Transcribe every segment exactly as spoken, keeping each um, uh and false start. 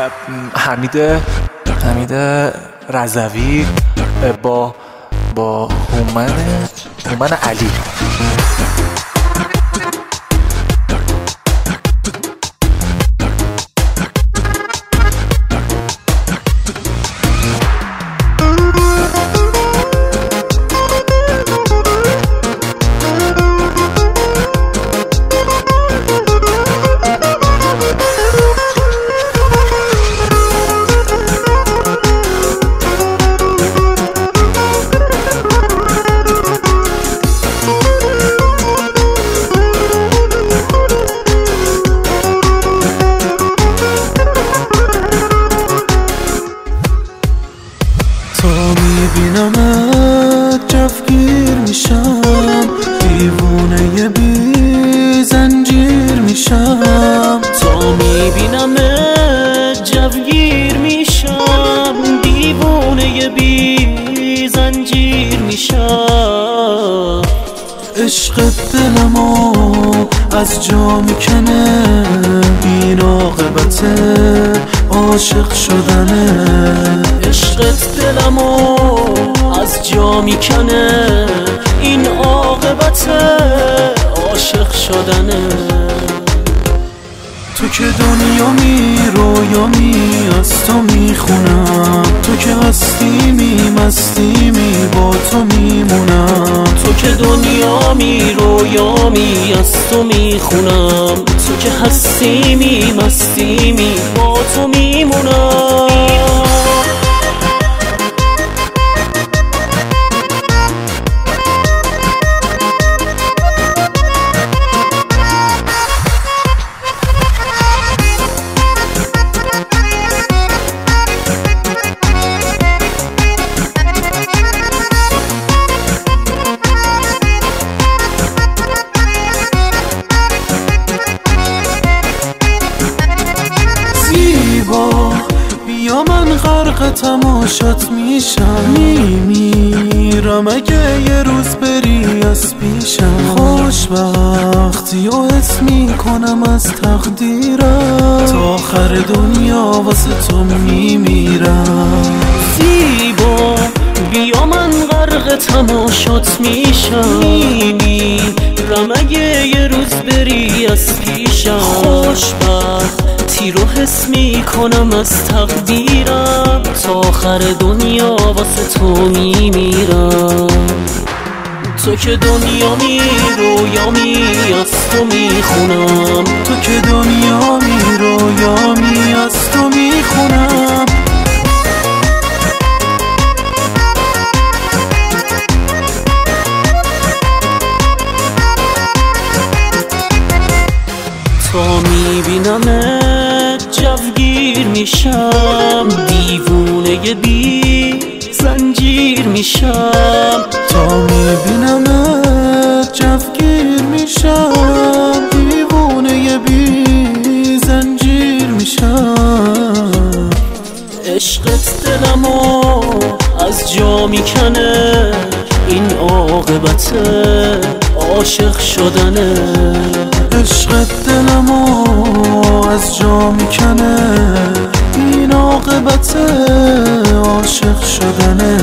حمید حمید رضوی با با هومن هومن علی. میبینمت جوگیر میشم، دیوونه بی زنجیر میشم. تا میبینمت جوگیر میشم، دیوونه بی زنجیر میشم. عشق دلمو از جا میکنه، این عاقبت عاشق شدنه. عشقت دلمو از جا میکنه، این عاقبت عاشق شدنه. تو که دنیامی رویامی از تو میخونم، تو که هستیمی مستیمی با تو میمونم. تو که دنیامی رویامی از تو میخونم، تو که هستیمی مستیمی با تو میمونم. بیا من غرق تماشات میشم، میمیرم اگه یه روز بری از پیشم. خوشبختی و حس میکنم از تقدیرم، تا آخر دنیا واسه تو میمیرم. زیبا بیا من غرق تماشات میشم، میمیرم اگه یه روز بری از پیشم. خوشبختی رو حس میکنم از تقدیرم، تا آخر دنیا واسه تو میمیرم. تو که دنیامی رویامی از تو میخونم، تو که دنیامی رویامی از تو میخونم. تا میبینمت جوگیر میشم، دیوونه بی زنجیر میشم. تا میبینمت جوگیر میشم، دیوونه بی زنجیر میشم. عشقت دلمو از جا میکنه، این عاقبت عاشق شدنه. عشق دلمو از جا میکنه، این عاقبت عاشق شدنه.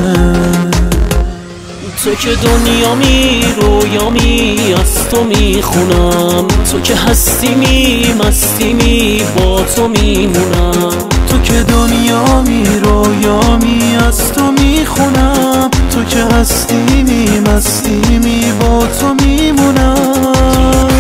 تو که دنیامی رویامی از تو میخونم، تو که هستیمی مستیمی با تو میمونم. تو که دنیامی رویامی از تو میخونم، تو که هستیمی مستیمی با تو میمونم.